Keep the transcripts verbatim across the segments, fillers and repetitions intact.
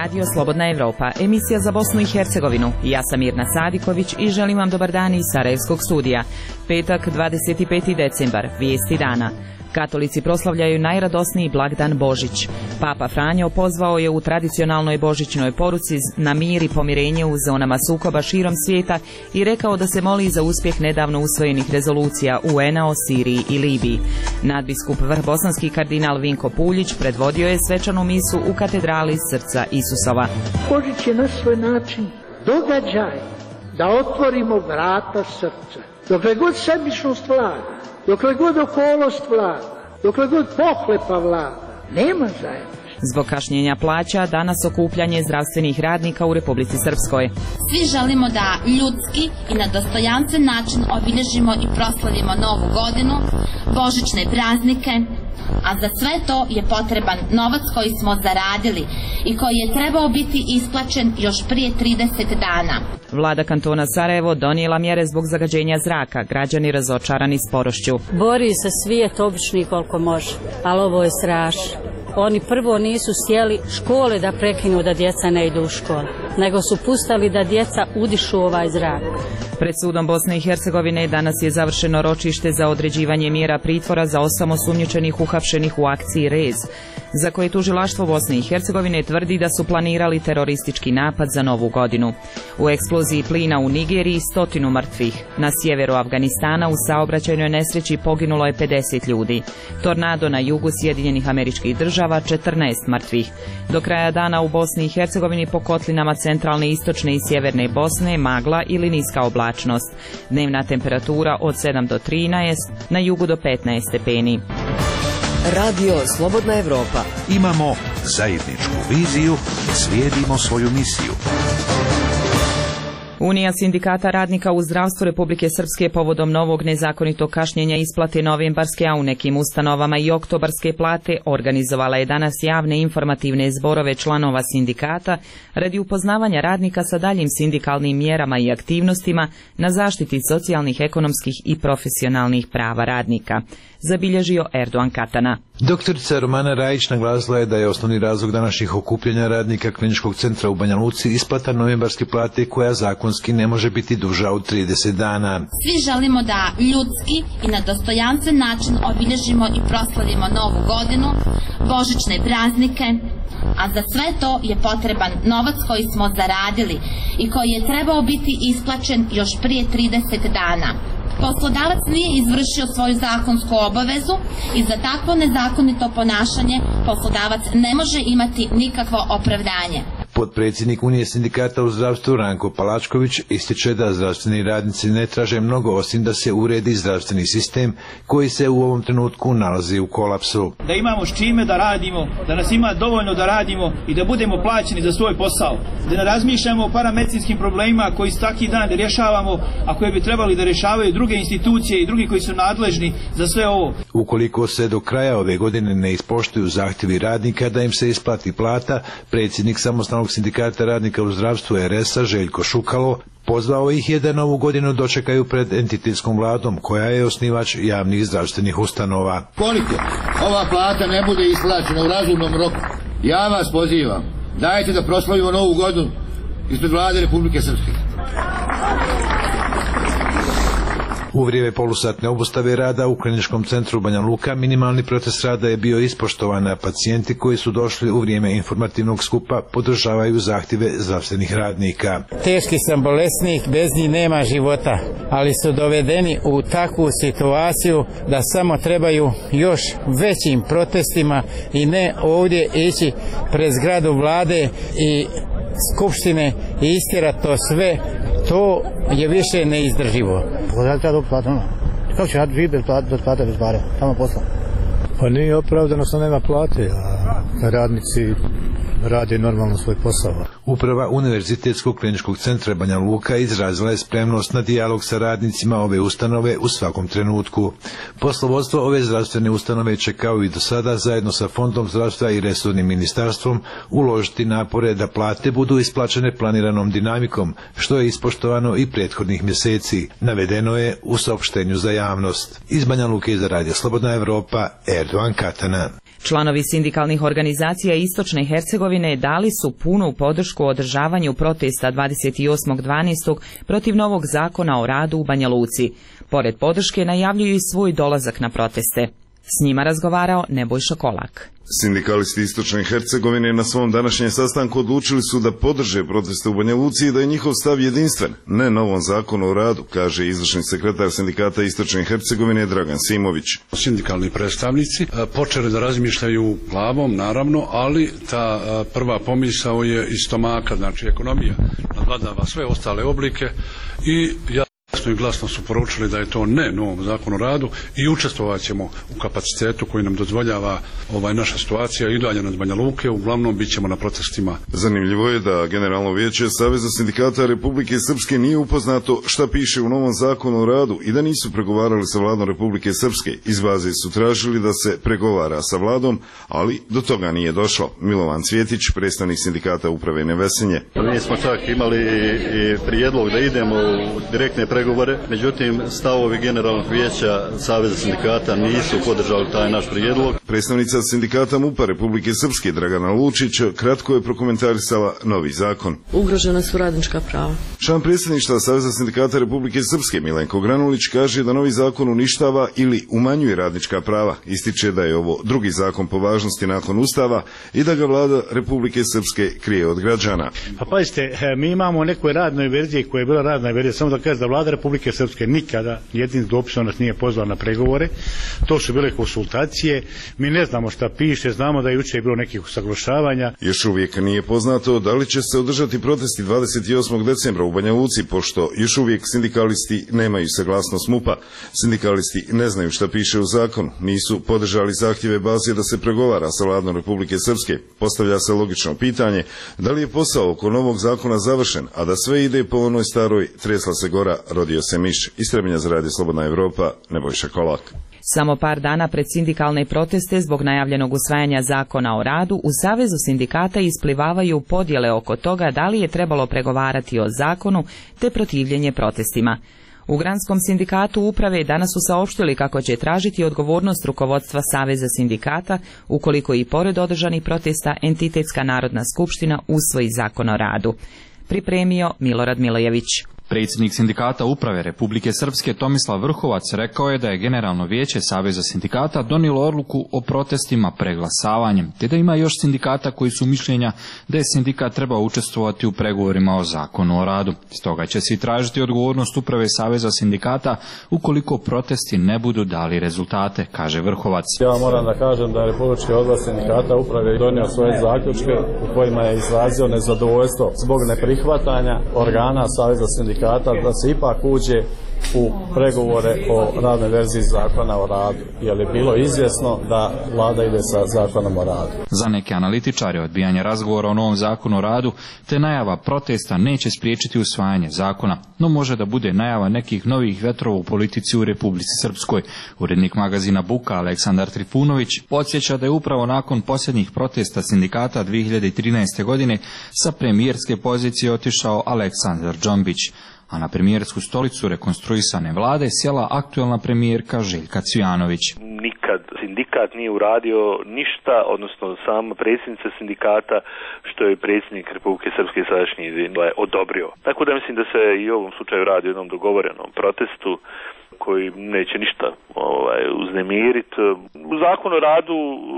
Radio Slobodna Evropa, emisija za Bosnu i Hercegovinu. Ja sam Mirna Sadiković i želim vam dobar dan iz Sarajevskog studija. Petak, dvadeset peti decembar, vijesti dana. Katolici proslavljaju najradosniji blagdan Božić. Papa Franjo pozvao je u tradicionalnoj božićnoj poruci na mir i pomirenje u zonama sukoba širom svijeta i rekao da se moli za uspjeh nedavno usvojenih rezolucija U N-a o Siriji i Libiji. Nadbiskup vrhbosanski kardinal Vinko Puljić predvodio je svečanu misu u katedrali Srca Isusova. Božić je na svoj način događaj da otvorimo vrata srca. Dokle god sebičnost vlada, dokle god okolost vlada, dokle god pohlepa vlada, nema zajedništva. Zbog kašnjenja plaća, danas okupljanje zdravstvenih radnika u Republici Srpskoj. Svi želimo da ljudski i na dostojanstven način obilježimo i proslavimo novu godinu, božićne praznike, a za sve to je potreban novac koji smo zaradili i koji je trebao biti isplaćen još prije trideset dana. Vlada kantona Sarajevo donijela mjere zbog zagađenja zraka, građani razočarani sporošću. Bori se svijet obični koliko može, ali ovo je strašno. Oni prvo nisu sjeli škole da prekinu da djeca ne idu u školu, nego su pustali da djeca udišu ovaj zrak. Pred sudom Bosne i Hercegovine danas je završeno ročište za određivanje mjera pritvora za osam osumnjičenih uhapšenih u akciji Rez, za koje tužilaštvo Bosne i Hercegovine tvrdi da su planirali teroristički napad za novu godinu. U eksploziji plina u Nigeriji stotinu mrtvih. Na sjeveru Afganistana u saobraćajnoj nesreći poginulo je pedeset ljudi. Tornado na jugu Sjedinjenih Američkih Država četrnaest mrtvih. Do kraja dana u Bosni i Hercegovini po kotlinama centralne, istočne i sjeverne Bosne magla ili niska oblačnost. Dnevna temperatura od sedam do trinaest, na jugu do petnaest stepeni. Radio Slobodna Evropa. Imamo zajedničku viziju, slijedimo svoju misiju. Unija sindikata radnika u zdravstvu Republike Srpske povodom novog nezakonitog kašnjenja isplate novembarske, a u nekim ustanovama i oktobarske plate organizovala je danas javne informativne zborove članova sindikata radi upoznavanja radnika sa daljim sindikalnim mjerama i aktivnostima na zaštiti socijalnih, ekonomskih i profesionalnih prava radnika, zabilježio Erdogan Katana. Doktorica Romana Rajić naglasila je da je osnovni razlog današnjih okupljanja radnika Kliničkog centra u Banja Luci isplata novembarske plate koja zakonski ne može biti duža od trideset dana. Svi želimo da ljudski i na dostojanstven način obilježimo i proslavimo novu godinu, božićne praznike, a za sve to je potreban novac koji smo zaradili i koji je trebao biti isplaćen još prije trideset dana. Poslodavac nije izvršio svoju zakonsku obavezu i za takvo nezakonito ponašanje poslodavac ne može imati nikakvo opravdanje. Potpredsjednik Unije sindikata u zdravstvu Ranko Palačković ističe da zdravstveni radnici ne traže mnogo osim da se uredi zdravstveni sistem koji se u ovom trenutku nalazi u kolapsu. Da imamo s čime da radimo, da nas ima dovoljno da radimo i da budemo plaćeni za svoj posao. Da ne razmišljamo o paramedicinskim problemima koji svaki dan rješavamo, a koje bi trebali da rješavaju druge institucije i drugi koji su nadležni za sve ovo. Ukoliko se do kraja ove godine ne ispoštuju zahtjevi radnika da im se isplati plata, predsjednik samostalnog sindikata radnika u zdravstvu R S-a Željko Šukalo pozvao ih je da novu godinu dočekaju pred entitetskom vladom koja je osnivač javnih zdravstvenih ustanova. Koliko ova plata ne bude isplaćena u razumnom roku, ja vas pozivam, dajte da proslavimo novu godinu ispred vlade Republike Srpske. U vrijeme polusatne obustave rada u Kliničkom centru Banja Luka minimalni protest rada je bio ispoštovan, a pacijenti koji su došli u vrijeme informativnog skupa podržavaju zahtjeve zdravstvenih radnika. Teški sam bolesnik, bez njih nema života, ali su dovedeni u takvu situaciju da samo trebaju još većim protestima i ne ovdje ići pred zgradu vlade i skupštine i istjerati to sve. To je više neizdrživo. Kako će raditi bez plate, bez bare? Tamo posla. Pa nije opravdano što nema plate, a radnici rade normalno svoj posao. Uprava Univerzitetskog kliničkog centra Banja Luka izrazila je spremnost na dijalog sa radnicima ove ustanove u svakom trenutku. Poslovodstvo ove zdravstvene ustanove će kao i do sada zajedno sa Fondom zdravstva i resornim ministarstvom uložiti napore da plate budu isplaćene planiranom dinamikom, što je ispoštovano i prethodnih mjeseci, navedeno je u saopštenju za javnost. Iz Banja Luke za Radio Slobodna Evropa, Erdogan Katana. Članovi sindikalnih organizacija Istočne Hercegovine dali su punu podršku održavanju protesta dvadeset osmog dvanaestog protiv novog zakona o radu u Banja Luci. Pored podrške najavljuju i svoj dolazak na proteste. S njima razgovarao Nebojša Kolak. Sindikalisti Istočne Hercegovine na svom današnjem sastanku odlučili su da podrže proteste u Banja Luci i da je njihov stav jedinstven, ne novom zakonu o radu, kaže izvršni sekretar sindikata Istočne Hercegovine Dragan Simović. Sindikalni predstavnici počeli da razmišljaju glavom, naravno, ali ta prva pomisao je iz stomaka, znači ekonomija nadvladava sve ostale oblike i ja jasno i glasno su poručili da je to ne novom zakonu o radu i učestvovat ćemo u kapacitetu koji nam dozvoljava ovaj naša situacija i udaljenost od Banja Luke, uglavnom bit ćemo na protestima. Zanimljivo je da Generalno vijeće Saveza sindikata Republike Srpske nije upoznato šta piše u novom zakonu o radu i da nisu pregovarali sa vladom Republike Srpske. Iz baze su tražili da se pregovara sa vladom, ali do toga nije došlo. Milovan Cvjetić, predstavnik sindikata Uprave Nevesinje. Mi smo čak imali i prijedlog da idemo u direktne pregovore, međutim stavovi Generalnog vijeća Saveza sindikata nisu podržali taj naš prijedlog. Predstavnica sindikata MUP-a Republike Srpske Dragana Lučić kratko je prokomentarisala novi zakon. Ugrožena su radnička prava. Član predsjedništva Saveza sindikata Republike Srpske Milenko Granulić kaže da novi zakon uništava ili umanjuje radnička prava. Ističe da je ovo drugi zakon po važnosti nakon Ustava i da ga vlada Republike Srpske krije od građana. Pa pazite, mi imamo u nekoj radnoj verziji koja je bila radna verzija, samo da kaže da vlada Republike Srpske nikada jednim dopisom nas nije pozvala na pregovore. To su bile konsultacije. Mi ne znamo šta piše, znamo da je jučer bilo nekih usaglašavanja. Još uvijek nije poznato da li će se održati protesti dvadeset osmog decembra u Banja Luci, pošto još uvijek sindikalisti nemaju saglasnost MUP-a. Sindikalisti ne znaju šta piše u zakonu, nisu podržali zahtjeve baze da se pregovara sa vladom Republike Srpske. Postavlja se logično pitanje da li je posao oko novog zakona završen, a da sve ide po onoj staroj tresla se gora, rodio se miš. Iz Trebinja za Radio Slobodna Evropa, Nebojša Kolak. Samo par dana pred sindikalne proteste zbog najavljenog usvajanja zakona o radu, u Savezu sindikata isplivavaju podjele oko toga da li je trebalo pregovarati o zakonu te protivljenje protestima. U Granskom sindikatu uprave danas su saopštili kako će tražiti odgovornost rukovodstva Saveza sindikata ukoliko i pored održanih protesta Entitetska narodna skupština usvoji zakon o radu. Pripremio Milorad Milojević. Predsjednik sindikata Uprave Republike Srpske Tomislav Vrhovac rekao je da je Generalno vijeće Saveza sindikata donijelo odluku o protestima preglasavanjem, te da ima još sindikata koji su mišljenja da je sindikat trebao učestvovati u pregovorima o zakonu o radu. Stoga će se tražiti odgovornost Uprave Saveza sindikata ukoliko protesti ne budu dali rezultate, kaže Vrhovac. Ja moram da kažem da je Republički odbor sindikata Uprave donio svoje zaključke u kojima je izrazio nezadovoljstvo zbog neprihvatanja organa Saveza sindikata da se ipak uđe u pregovore o radnoj verziji zakona o radu, jer je bilo izvjesno da vlada ide sa zakonom o radu. Za neke analitičare odbijanje razgovora o novom zakonu o radu te najava protesta neće spriječiti usvajanje zakona, no može da bude najava nekih novih vetrova u politici u Republici Srpskoj. Urednik magazina Buka Aleksandar Trifunović podsjeća da je upravo nakon posljednjih protesta sindikata dvije hiljade trinaeste. godine sa premijerske pozicije otišao Aleksandar Džombić, a na premijersku stolicu rekonstruisane vlade sjela aktuelna premijerka Željka Cvijanović. Nikad sindikat nije uradio ništa, odnosno sama predsjednica sindikata, što je predsjednik Republike Srpske sadašnji odobrio. Tako da mislim da se i u ovom slučaju radi o jednom dogovorenom protestu koji neće ništa ovaj, uznemiriti. Zakon o radu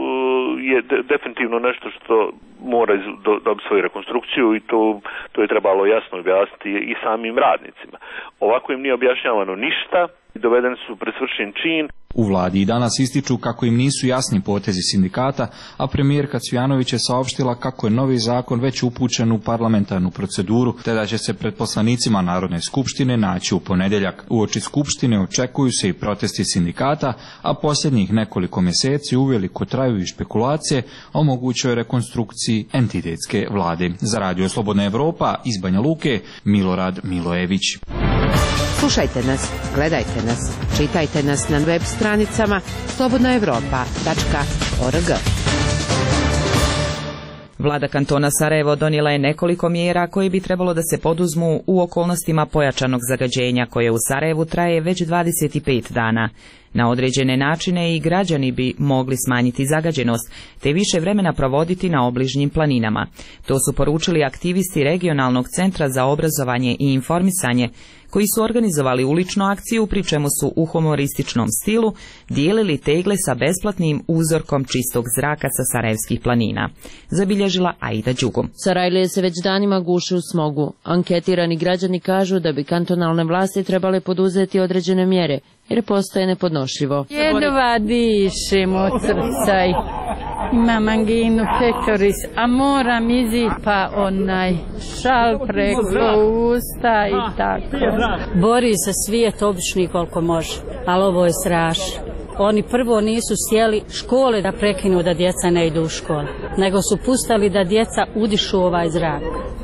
je de, definitivno nešto što mora dobiti svoju rekonstrukciju i to, to je trebalo jasno objasniti i samim radnicima. Ovako im nije objašnjavano ništa, dovedeni su pred svršen čin. U vladi i danas ističu kako im nisu jasni potezi sindikata, a premijerka Cvijanović je saopštila kako je novi zakon već upućen u parlamentarnu proceduru, te da će se pred poslanicima Narodne skupštine naći u ponedjeljak. Uoči skupštine očekuju se i protesti sindikata, a posljednjih nekoliko mjeseci uveliko traju i špekulacije o mogućoj rekonstrukciji entitetske vlade. Za Radio Slobodna Evropa iz Banja Luke, Milorad Milojević. Slušajte nas, gledajte nas, čitajte nas na web stranicama slobodna evropa tačka org. Vlada kantona Sarajevo donijela je nekoliko mjera koje bi trebalo da se poduzmu u okolnostima pojačanog zagađenja koje u Sarajevu traje već dvadeset pet dana. Na određene načine i građani bi mogli smanjiti zagađenost, te više vremena provoditi na obližnjim planinama. To su poručili aktivisti Regionalnog centra za obrazovanje i informisanje, koji su organizovali uličnu akciju, pri čemu su u humorističnom stilu dijelili tegle sa besplatnim uzorkom čistog zraka sa Sarajevskih planina. Zabilježila Aida Đugum. Sarajlije se već danima guši u smogu. Anketirani građani kažu da bi kantonalne vlasti trebale poduzeti određene mjere, jer postaje nepodnošljivo. Jedva dišem od srca i imam anginu pectoris, a moram izit pa onaj šal preko usta i tako. Bori se svijet obični koliko može, ali ovo je strašno. Oni prvo nisu sjeli škole da prekinu da djeca ne idu u školu, nego su pustali da djeca udišu ovaj zrak.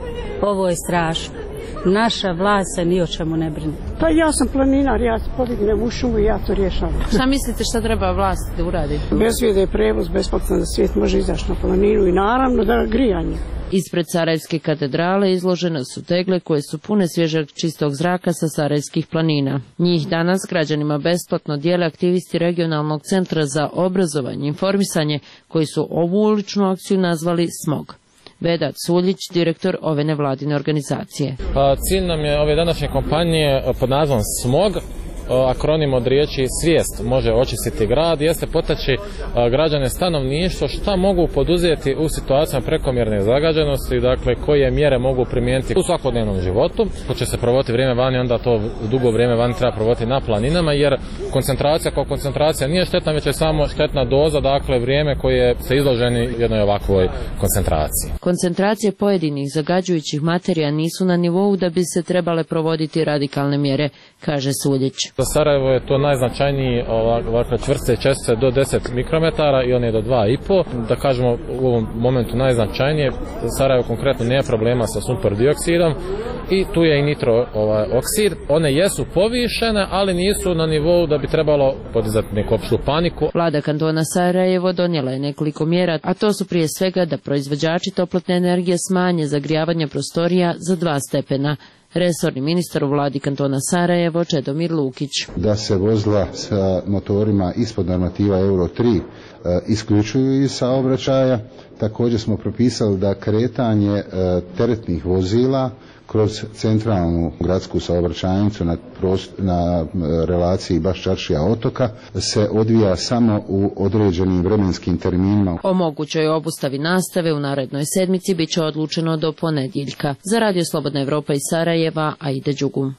Ovo je strašno. Naša vlast se ni o čemu ne brine. Pa ja sam planinar, ja podignem u šumu i ja to rješavam. Šta mislite šta treba vlast da uradi? Bezvijede prevoz, besplatan da svijet može izaći na planinu i naravno da grijanje. Ispred Sarajevske katedrale izložene su tegle koje su pune svježeg čistog zraka sa Sarajevskih planina. Njih danas građanima besplatno dijele aktivisti Regionalnog centra za obrazovanje i informisanje, koji su ovu uličnu akciju nazvali Smog. Vedat Suljić, direktor ove nevladine organizacije. Cilj nam je ove današnje kampanje pod nazivom Smog, akronim od riječi svijest može očistiti grad, jeste potaći građane stanovništvo šta mogu poduzeti u situacijama prekomjerne zagađenosti, dakle koje mjere mogu primijeniti u svakodnevnom životu. Ako će se provoditi vrijeme vani, onda to dugo vrijeme vani treba provoditi na planinama, jer koncentracija kao koncentracija nije štetna, već je samo štetna doza, dakle vrijeme koje se izloženi jednoj ovakvoj koncentraciji. Koncentracije pojedinih zagađujućih materija nisu na nivou da bi se trebale provoditi radikalne mjere, kaže Suljić. Za Sarajevo je to najznačajniji ovakve čvrste čestice do deset mikrometara i one do dva i po. Da kažemo u ovom momentu najznačajnije, Sarajevo konkretno nema problema sa sumpor dioksidom i tu je i nitro ovaj, oksid. One jesu povišene, ali nisu na nivou da bi trebalo podizati neku opštu paniku. Vlada kantona Sarajevo donijela je nekoliko mjera, a to su prije svega da proizvođači toplotne energije smanje zagrijavanje prostorija za dva stepena. Resorni ministar u vladi kantona Sarajevo Čedomir Lukić. Da se vozila sa motorima ispod normativa Euro tri e, isključuju iz saobraćaja. Također smo propisali da kretanje e, teretnih vozila kroz centralnu gradsku saobraćajnicu na, prost, na relaciji Baš-Čaršija otoka se odvija samo u određenim vremenskim terminima. O mogućoj obustavi nastave u narednoj sedmici bit će odlučeno do ponedjeljka. Za Radio Slobodna Evropa iz Sarajeva, Aida Đugum.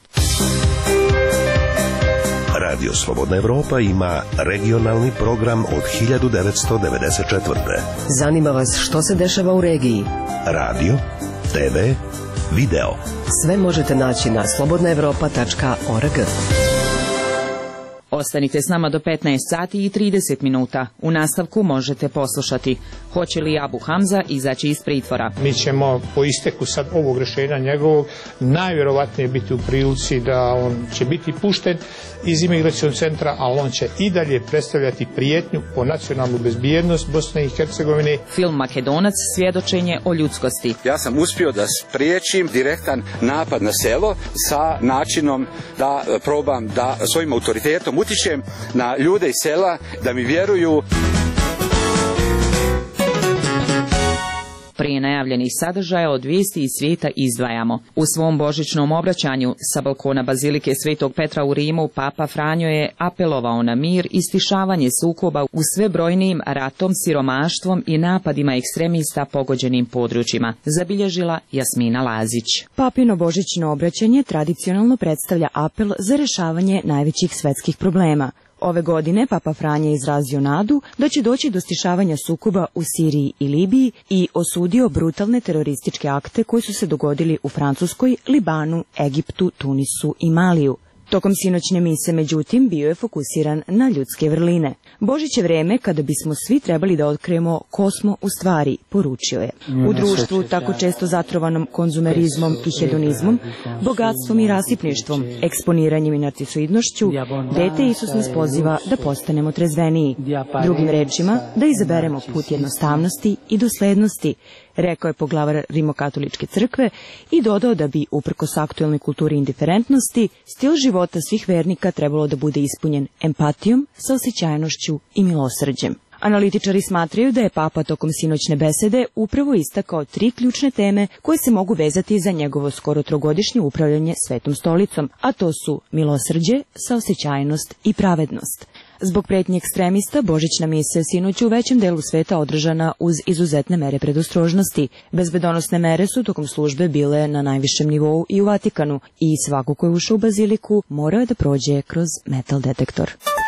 Radio Slobodna Evropa ima regionalni program od hiljadu devetsto devedeset četvrte. Zanima vas što se dešava u regiji? Radio, te ve, video. Sve možete naći na slobodna evropa tačka org. Ostanite s nama do petnaest sati i trideset minuta. U nastavku možete poslušati hoće li Abu Hamza izaći iz pritvora. Mi ćemo po isteku sad ovog rješenja njegovog najvjerovatnije biti u prilici da on će biti pušten iz imigracionog centra, ali on će i dalje predstavljati prijetnju po nacionalnu bezbjednost Bosne i Hercegovine. Film Makedonac svjedočenje o ljudskosti. Ja sam uspio da spriječim direktan napad na selo sa načinom da probam da svojim autoritetom utičem na ljude iz sela da mi vjeruju. Prije najavljenih sadržaja od vijesti iz svijeta izdvajamo. U svom božićnom obraćanju sa balkona Bazilike Svetog Petra u Rimu Papa Franjo je apelovao na mir i stišavanje sukoba u sve brojnijim ratom, siromaštvom i napadima ekstremista pogođenim područjima, zabilježila Jasmina Lazić. Papino božićno obraćanje tradicionalno predstavlja apel za rješavanje najvećih svetskih problema. Ove godine Papa Franje je izrazio nadu da će doći do stišavanja sukoba u Siriji i Libiji i osudio brutalne terorističke akte koji su se dogodili u Francuskoj, Libanu, Egiptu, Tunisu i Maliju. Tokom sinoćne mise, međutim, bio je fokusiran na ljudske vrline. Božić je vreme kada bismo svi trebali da otkrijemo ko smo u stvari, poručio je. U društvu tako često zatrovanom konzumerizmom i hedonizmom, bogatstvom i rasipništvom, eksponiranjem i narcisoidnošću, dete Isus nas poziva da postanemo trezveniji. Drugim rečima, da izaberemo put jednostavnosti i doslednosti, rekao je poglavar Rimokatoličke crkve i dodao da bi, uprkos aktuelnoj kulturi indiferentnosti, stil života svih vernika trebalo da bude ispunjen empatijom, saosećajnošću i milosrđem. Analitičari smatraju da je Papa tokom sinoćne besede upravo istakao tri ključne teme koje se mogu vezati za njegovo skoro trogodišnje upravljanje Svetom stolicom, a to su milosrđe, saosećajnost i pravednost. Zbog pretnje ekstremista, božićna misija sinoć u većem delu sveta održana uz izuzetne mere predostrožnosti. Bezbedonosne mere su tokom službe bile na najvišem nivou i u Vatikanu i svako ko je ušao u baziliku morao je da prođe kroz metal detektor.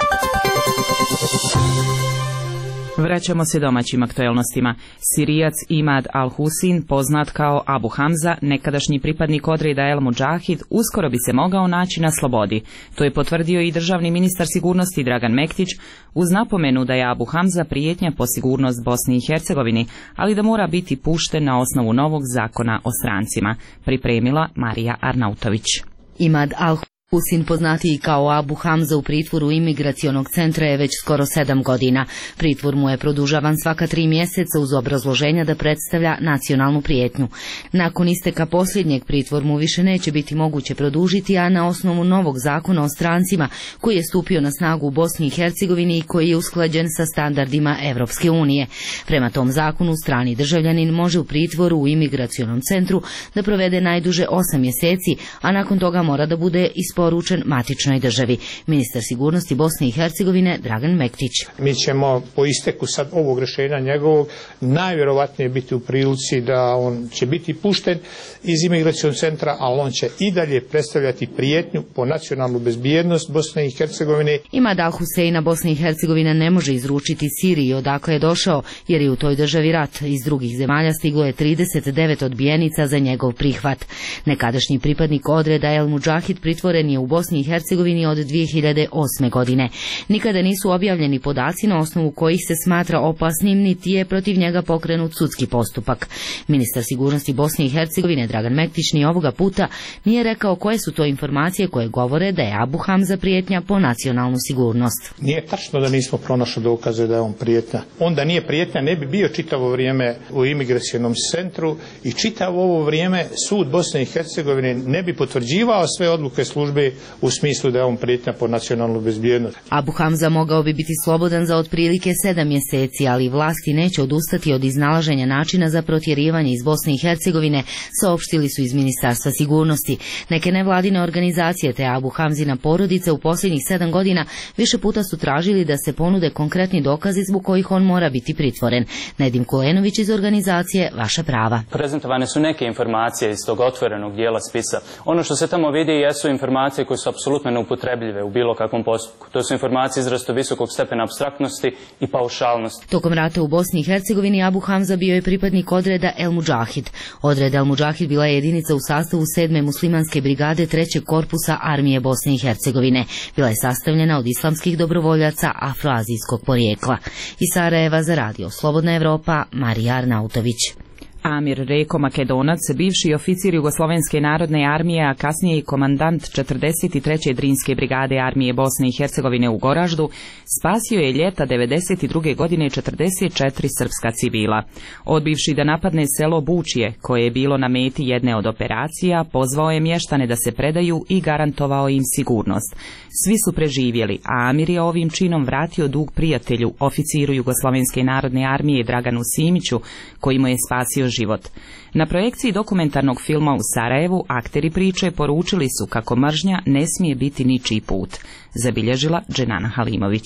Vraćamo se domaćim aktuelnostima. Sirijac Imad al-Husin, poznat kao Abu Hamza, nekadašnji pripadnik odreda El Mudžahid, uskoro bi se mogao naći na slobodi. To je potvrdio i državni ministar sigurnosti Dragan Mektić, uz napomenu da je Abu Hamza prijetnja po sigurnost Bosni i Hercegovini, ali da mora biti pušten na osnovu novog zakona o strancima. Pripremila Marija Arnautović. Imad al Husin, poznatiji kao Abu Hamza, u pritvoru imigracionog centra je već skoro sedam godina. Pritvor mu je produžavan svaka tri mjeseca uz obrazloženja da predstavlja nacionalnu prijetnju. Nakon isteka posljednjeg pritvor mu više neće biti moguće produžiti, a na osnovu novog zakona o strancima koji je stupio na snagu u Bosni i Hercegovini i koji je usklađen sa standardima Evropske unije. Prema tom zakonu strani državljanin može u pritvoru u imigracionom centru da provede najduže osam mjeseci, a nakon toga mora da bude isporučen matičnoj državi. Ministar sigurnosti Bosne i Hercegovine Dragan Mektić. Mi ćemo po isteku sad ovog rješenja njegovog najvjerovatnije biti u prilici da on će biti pušten iz imigracionog centra, ali on će i dalje predstavljati prijetnju po nacionalnu bezbjednost Bosne i Hercegovine. Imad al-Huseina Bosna i Hercegovina ne može izručiti Siriji odakle je došao, jer je u toj državi rat. Iz drugih zemalja stiglo je trideset devet odbijenica za njegov prihvat. Nekadašnji pripadnik odreda El Mudžahid pritvoren je u Bosni i Hercegovini od dvije hiljade osme godine. Nikada nisu objavljeni podaci na osnovu kojih se smatra opasnim, niti je protiv njega pokrenut sudski postupak. Ministar sigurnosti Bosne i Hercegovine Dragan Mektić ni ovoga puta nije rekao koje su to informacije koje govore da je Abu Hamza prijetnja po nacionalnu sigurnost. Nije tačno da nismo pronašli dokaze da je on prijetnja. Onda nije prijetnja, ne bi bio čitavo vrijeme u imigracionom centru i čitavo ovo vrijeme sud Bosne i Hercegovine ne bi potvrđivao sve odluke službe u smislu da je on prijetnja po nacionalnu bezbjednost. Abu Hamza mogao bi biti slobodan za otprilike sedam mjeseci, ali vlasti neće odustati od iznalaženja načina za protjerivanje iz Bosne i Hercegovine, saopštili su iz Ministarstva sigurnosti. Neke nevladine organizacije te Abu Hamzina porodice u posljednjih sedam godina više puta su tražili da se ponude konkretni dokazi zbog kojih on mora biti pritvoren. Nedim Kulenović iz organizacije Vaša prava. Prezentovane su neke informacije iz tog otvorenog dijela spisa. Ono što se tamo vidi jesu informacije koje su apsolutno neupotrebljive u bilo kakvom postupku. To su informacije izrazito visokog stepena apstraktnosti i paušalnosti. Tokom rata u Bosni i Hercegovini Abu Hamza bio je pripadnik odreda El Mudžahid. Odred El Mudžahid bila je jedinica u sastavu sedme muslimanske brigade trećeg korpusa armije Bosne i Hercegovine. Bila je sastavljena od islamskih dobrovoljaca afroazijskog porijekla. Iz Sarajeva za radio Slobodna Evropa, Marija Arnautović. Amir Reko Makedonac, bivši oficir Jugoslovenske narodne armije, a kasnije i komandant četrdeset treće Drinske brigade armije Bosne i Hercegovine u Goraždu, spasio je ljeta devedeset druge godine četrdeset četiri srpska civila. Odbivši da napadne selo Bučije, koje je bilo na meti jedne od operacija, pozvao je mještane da se predaju i garantovao im sigurnost. Svi su preživjeli, a Amir je ovim činom vratio dug prijatelju, oficiru Jugoslovenske narodne armije Draganu Simiću, koji mu je spasio život. Na projekciji dokumentarnog filma u Sarajevu akteri priče poručili su kako mržnja ne smije biti ničiji put, zabilježila Dženana Halimović.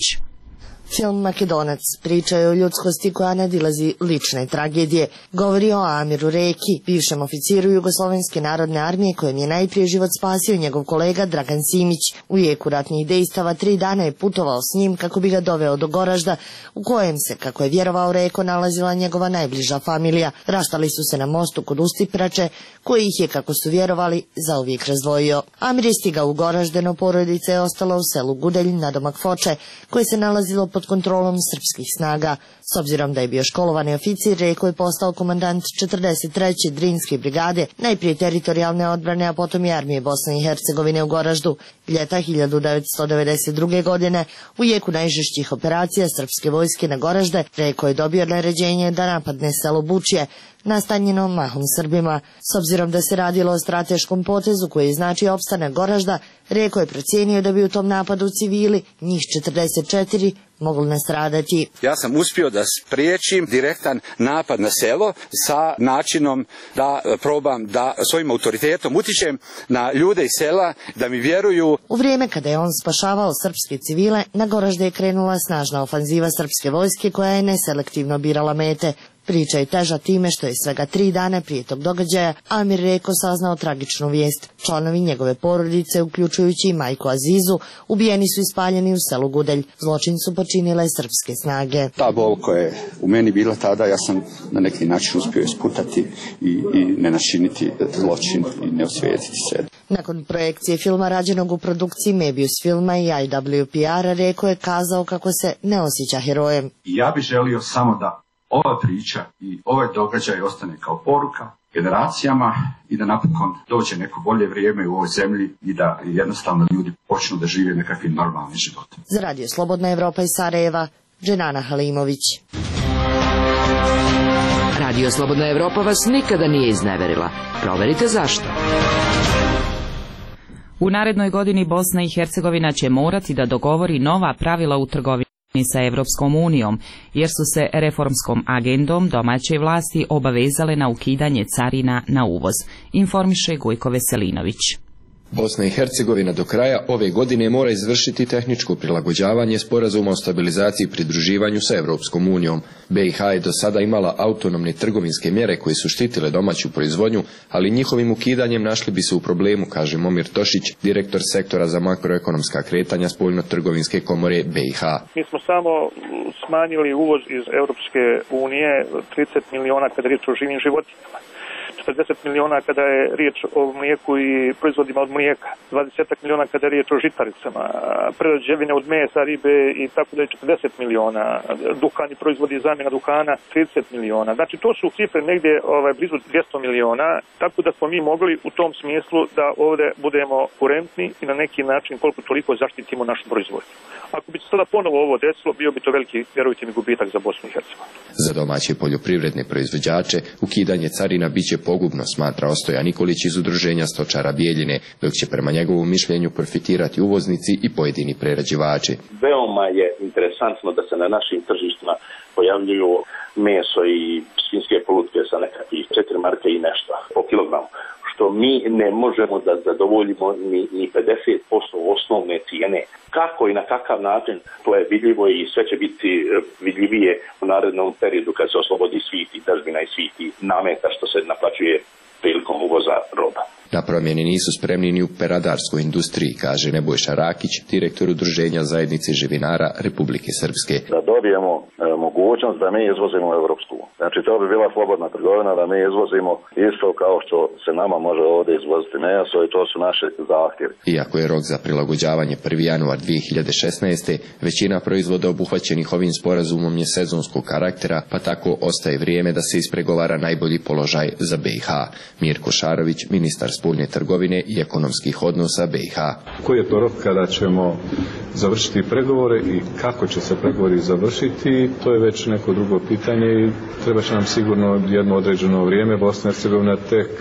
Film Makedonac priča je o ljudskosti koja nadilazi lične tragedije. Govori o Amiru Reki, bivšem oficiru Jugoslovenske narodne armije kojem je najprije život spasio njegov kolega Dragan Simić. U jeku ratnih dejstava tri dana je putovao s njim kako bi ga doveo do Goražda, u kojem se, kako je vjerovao Reko, nalazila njegova najbliža familija. Rastali su se na mostu kod Ustiprače, koji ih je, kako su vjerovali, zauvijek razdvojio. Amir je stigao u Goražde, no porodica je ostala u selu Gudelj, nadomak Foče, koje se nalazilo pod pod kontrolom srpskih snaga. S obzirom da je bio školovani oficir, Reko je postao komandant četrdeset treće Drinske brigade, najprije teritorijalne odbrane, a potom i armije Bosne i Hercegovine u Goraždu. Ljeta hiljadu devetsto devedeset druge. godine, u jeku najžešćih operacija srpske vojske na Goražde, Reko je dobio naređenje da napadne selo Bučje, nastanjeno mahom Srbima. S obzirom da se radilo o strateškom potezu koji znači opstanak Goražda, Reko je procijenio da bi u tom napadu civili, njih četrdeset četiri, mogli nastradati. Ja sam uspio da spriječim direktan napad na selo sa načinom da probam da svojim autoritetom utičem na ljude iz sela da mi vjeruju. U vrijeme kada je on spašavao srpske civile, na Goražde je krenula snažna ofanziva srpske vojske koja je neselektivno birala mete. Priča je teža time što je svega tri dana prije tog događaja Amir Reko saznao tragičnu vijest. Članovi njegove porodice, uključujući i majku Azizu, ubijeni su i spaljeni u selu Gudelj. Zločin su počinile srpske snage. Ta bol koja je u meni bila tada, ja sam na neki način uspio isputati i, i ne načiniti zločin i ne osvijetiti se. Nakon projekcije filma rađenog u produkciji Mebius filma i I W P R-a, Reko je kazao kako se ne osjeća herojem. Ja bih želio samo da ova priča i ovaj događaj ostane kao poruka generacijama i da napokon dođe neko bolje vrijeme u ovoj zemlji i da jednostavno ljudi počnu da žive nekakvim normalnim životom. Za Radio Slobodna Evropa iz Sarajeva, Dženana Halimović. Radio Slobodna Evropa vas nikada nije izneverila. Proverite zašto. U narednoj godini Bosna i Hercegovina će morati da dogovori nova pravila u trgovini sa Evropskom unijom, jer su se reformskom agendom domaće vlasti obavezale na ukidanje carina na uvoz, informiše Gojko Veselinović. Bosna i Hercegovina do kraja ove godine mora izvršiti tehničko prilagođavanje sporazuma o stabilizaciji i pridruživanju sa Evropskom unijom. B i H je do sada imala autonomne trgovinske mjere koje su štitile domaću proizvodnju, ali njihovim ukidanjem našli bi se u problemu, kaže Momir Tošić, direktor sektora za makroekonomska kretanja Spoljno-trgovinske komore B i H. Mi smo samo smanjili uvoz iz Evropske unije trideset miliona kada je riječ o živim životinjama. četrdeset miliona kada je riječ o mlijeku i proizvodima od mlijeka, dvadeset miliona kada je riječ o žitaricama, prerađevine od mesa, ribe i tako da je četrdeset miliona, duhan i proizvodi zamjena duhana trideset miliona. Znači to su cifre negdje ovaj, blizu dvjesto miliona, tako da smo mi mogli u tom smislu da ovdje budemo kurentni i na neki način koliko toliko zaštitimo našu proizvodnju. Ako bi se sada ponovo ovo desilo, bio bi to veliki, vjerujte mi, gubitak za Bosnu i Hercegovinu. Za domaće poljoprivredne proizvođače ukidanje carina biće pogubno, smatra Ostoja Nikolić iz udruženja stočara Bijeljine, dok će prema njegovom mišljenju profitirati uvoznici i pojedini prerađivači. Veoma je interesantno da se na našim tržištima pojavljuju meso i svinjske polutke sa nekakvih četiri marke i nešto po kilogramu, što mi ne možemo da zadovoljimo ni, ni pedeset posto osnovne cijene. Kako i na kakav način, to je vidljivo i sve će biti vidljivije u narednom periodu kad se oslobodi svih tih dažbina i svih tih nameta što se naplaćuje prilikom uvoza roba. Na promjeni nisu spremni ni u peradarskoj industriji, kaže Nebojša Rakić, direktor udruženja zajednice živinara Republike Srpske. Da dobijemo e, mogućnost da mi izvozimo u Evropsku. Znači to bi bila slobodna trgovina, da mi izvozimo isto kao što se nama može ovdje izvoziti meso i to su naše zahtjevi. Iako je rok za prilagođavanje prvi januar dvije hiljade šesnaeste. većina proizvoda obuhvaćenih ovim sporazumom je sezonskog karaktera, pa tako ostaje vrijeme da se ispregovara najbolji položaj za B i H. Mirko Šarović, ministar spoljne trgovine i ekonomskih odnosa B i H. Koji je to rok kada ćemo završiti pregovore i kako će se pregovori završiti, to je već neko drugo pitanje i treba će nam sigurno jedno određeno vrijeme. Bosna i Hercegovina tek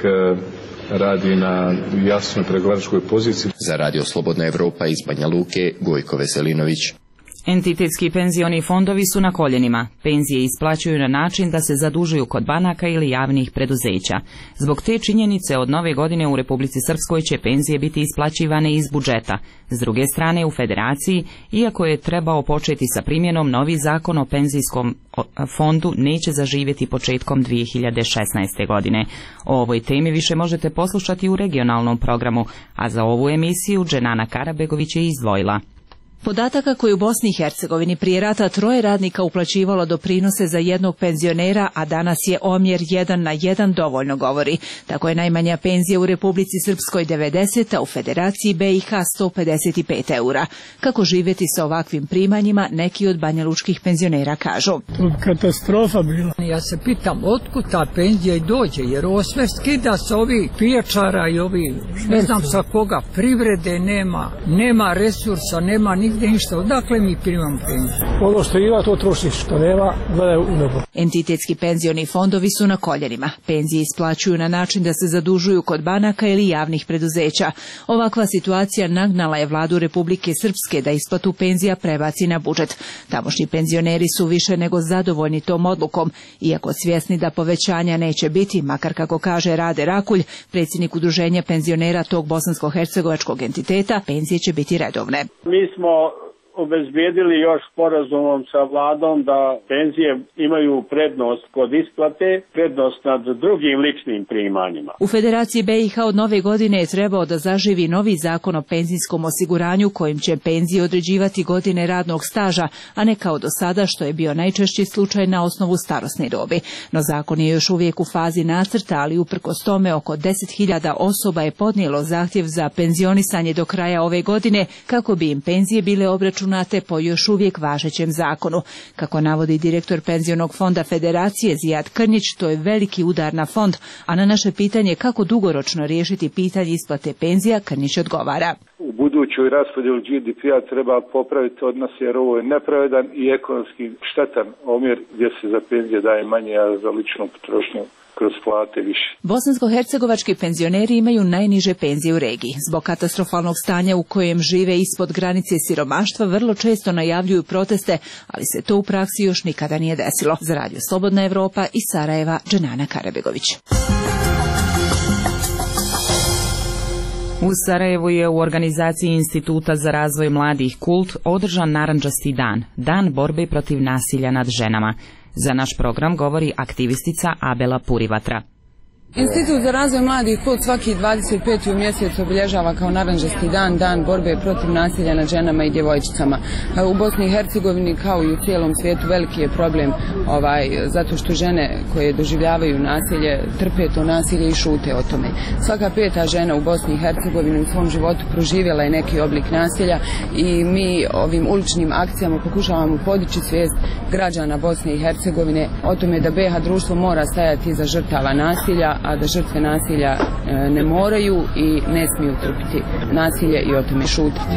radi na jasnoj pregovaračkoj poziciji. Za Radio Slobodna Evropa iz Banja Luke, Gojko Veselinović. Entitetski penzioni fondovi su na koljenima. Penzije isplaćuju na način da se zadužuju kod banaka ili javnih preduzeća. Zbog te činjenice od nove godine u Republici Srpskoj će penzije biti isplaćivane iz budžeta. S druge strane u Federaciji, iako je trebao početi sa primjenom, novi zakon o penzijskom fondu neće zaživjeti početkom dvije hiljade šesnaeste. godine. O ovoj temi više možete poslušati u regionalnom programu, a za ovu emisiju Dženana Karabegović je izdvojila. Podataka koji u Bosni i Hercegovini prije rata troje radnika uplaćivalo doprinose za jednog penzionera, a danas je omjer jedan na jedan dovoljno govori. Tako je najmanja penzija u Republici Srpskoj devedeset, a u Federaciji B i H sto pedeset pet eura. Kako živjeti sa ovakvim primanjima, neki od banjalučkih penzionera kažu. Katastrofa bila. Ja se pitam otkud ta penzija i dođe, jer ovo sve skida sa ovih pijačara i ovih, ne znam sa koga, privrede nema, nema resursa, nema nigde ništa. Odakle mi primamo penziju? Ono što ima, to trošiš, što nema, gledaj u nebo. Entitetski penzioni fondovi su na koljenima. Penzije isplaćuju na način da se zadužuju kod banaka ili javnih preduzeća. Ovakva situacija nagnala je vladu Republike Srpske da isplatu penzija prebaci na budžet. Tamošnji penzioneri su više nego zadovoljni tom odlukom, iako svjesni da povećanja neće biti, makar kako kaže Rade Rakulj, predsjednik udruženja penzionera tog bosansko-hercegovačkog entiteta, penzije će biti redovne. Mi smo obezbijedili još sporazumom sa vladom da penzije imaju prednost kod isplate, prednost nad drugim ličnim primanjima. U Federaciji B i H od nove godine je trebao da zaživi novi zakon o penzijskom osiguranju kojim će penzije određivati godine radnog staža, a ne kao do sada što je bio najčešći slučaj na osnovu starosne dobi. No zakon je još uvijek u fazi nacrta, ali uprkos tome oko deset hiljada osoba je podnijelo zahtjev za penzionisanje do kraja ove godine kako bi im penzije bile obračunate po još uvijek važećem zakonu. Kako navodi direktor penzionog fonda Federacije Zijad Krnjić, to je veliki udar na fond, a na naše pitanje kako dugoročno riješiti pitanje isplate penzija, Krnjić odgovara. U budućoj raspodjeli G D P-a treba popraviti odnos jer ovo je nepravedan i ekonomski štetan omjer gdje se za penzije daje manje, a za ličnu potrošnju kroz plate više. Bosansko-hercegovački penzioneri imaju najniže penzije u regiji. Zbog katastrofalnog stanja u kojem žive ispod granice siromaštva vrlo često najavljuju proteste, ali se to u praksi još nikada nije desilo. Za Radio Slobodna Evropa iz Sarajeva, Dženana Karabegović. U Sarajevu je u organizaciji Instituta za razvoj mladih Kult održan narandžasti dan, dan borbe protiv nasilja nad ženama. Za naš program govori aktivistica Abela Purivatra. Institut za razvoj mladih Kult svaki dvadeset peti mjesec obilježava kao narandžasti dan, dan borbe protiv nasilja nad ženama i djevojčicama. U Bosni i Hercegovini kao i u cijelom svijetu veliki je problem ovaj, zato što žene koje doživljavaju nasilje trpe to nasilje i šute o tome. Svaka peta žena u Bosni i Hercegovini u svom životu proživjela je neki oblik nasilja i mi ovim uličnim akcijama pokušavamo podići svijest građana Bosne i Hercegovine o tome da B H društvo mora stajati iza žrtava nasilja, a da žrtve nasilja ne moraju i ne smiju trpiti nasilje i o tome šutiti.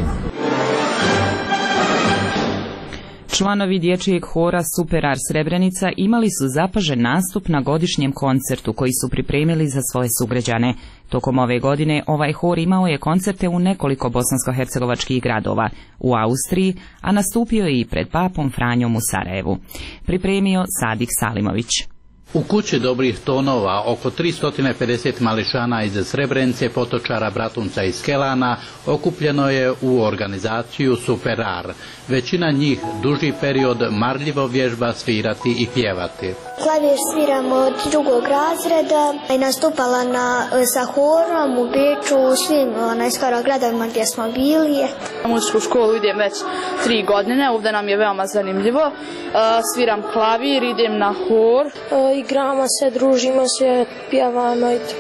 Članovi dječjeg hora Superar Srebrenica imali su zapažen nastup na godišnjem koncertu koji su pripremili za svoje sugrađane. Tokom ove godine ovaj hor imao je koncerte u nekoliko bosansko-hercegovačkih gradova, u Austriji, a nastupio je i pred papom Franjom u Sarajevu. Pripremio Sadik Salimović. U kući dobrih tonova oko tristo pedeset mališana iz Srebrenice, Potočara, Bratunca i Skelana okupljeno je u organizaciju Superar. Većina njih duži period marljivo vježba svirati i pjevati. Klavir sviram od drugog razreda i nastupala na, sa horom u Beču, u svim onaj, skoro gradovima gdje smo bili. U muzičku školu idem već tri godine, ovdje nam je veoma zanimljivo. Sviram klavir, idem na hor. Igramo se, družimo se, pjevamo i to.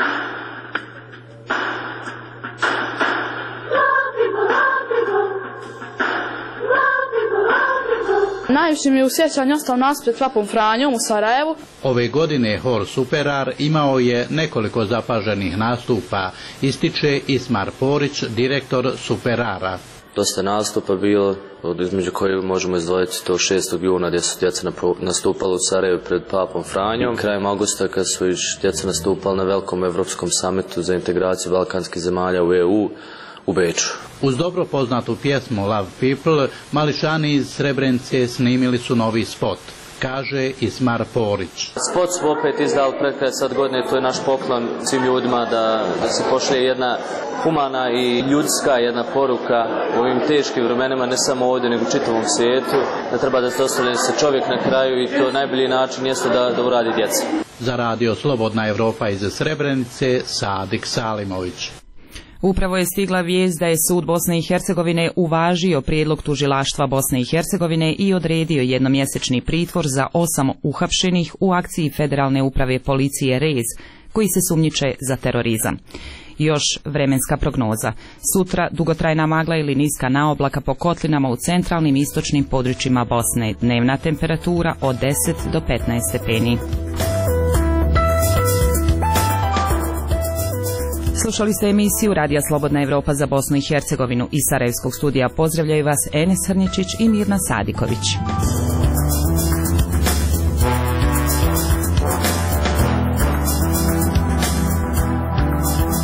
Najviše mi je u sjećanju ostao nas pred papom Franjom u Sarajevu. Ove godine hor Superar imao je nekoliko zapaženih nastupa, ističe Ismar Porić, direktor Superara. Dosta nastupa bilo, između kojih možemo izdvojiti to šestog juna gdje su djeca nastupala u Sarajevu pred papom Franjom. Krajem augusta kad su djeca nastupala na velikom evropskom samitu za integraciju balkanskih zemalja u E U u Beču. Uz dobro poznatu pjesmu Love People, mališani iz Srebrenice snimili su novi spot, kaže Ismar Porić. Spot smo opet izdali pred kraj sad godine, to je naš poklon svim ljudima da, da se pošle jedna humana i ljudska jedna poruka u ovim teškim vremenima, ne samo ovdje nego u čitavom svijetu, da treba da se ostavlja se čovjek na kraju i to najbolji način jeste da, da uradi djeca. Za Radio Slobodna Evropa iz Srebrenice, Sadik Salimović. Upravo je stigla vijest da je sud Bosne i Hercegovine uvažio prijedlog tužilaštva Bosne i Hercegovine i odredio jednomjesečni pritvor za osam uhapšenih u akciji Federalne uprave policije Rez, koji se sumnjiče za terorizam. Još vremenska prognoza. Sutra dugotrajna magla ili niska naoblaka po kotlinama u centralnim i istočnim područjima Bosne. Dnevna temperatura od deset do petnaest stepeni. Slušali ste emisiju Radija Slobodna Evropa za Bosnu i Hercegovinu. Iz Sarajevskog studija pozdravljaju vas Enes Hrničić i Mirna Sadiković.